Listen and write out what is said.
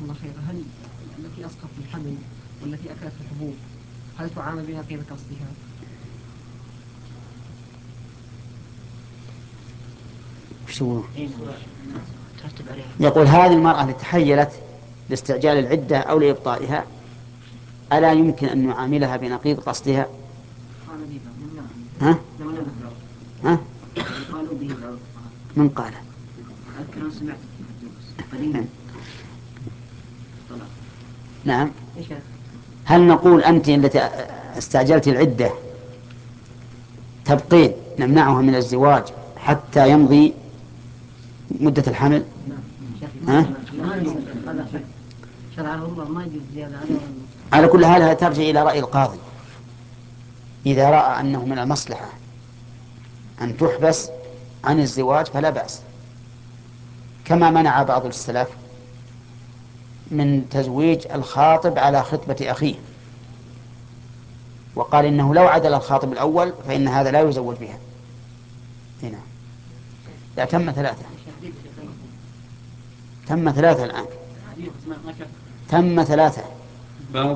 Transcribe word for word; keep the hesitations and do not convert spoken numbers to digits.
الله خير، هل التي أسقط في الحمل والتي أكلت الحبوب هل تعامل بها قيمة أصلها؟ شو يقول هذه المرأة التي تحيلت لاستعجال العدة أو لإبطائها ألا يمكن أن نعاملها بنقيض قصدها؟ ها؟ ها؟ من قال؟ نعم. هل نقول أنت التي استعجلت العدة تبقين نمنعها من الزواج حتى يمضي مدة الحمل؟ ها؟ على كل حال ترجع إلى رأي القاضي إذا رأى أنه من المصلحة أن تحبس عن الزواج فلا بأس، كما منع بعض السلف من تزويج الخاطب على خطبة أخيه وقال إنه لو عدل الخاطب الأول فإن هذا لا يزوج بها. هنا لا تم ثلاثة، تم ثلاثة الآن، تم ثلاثة.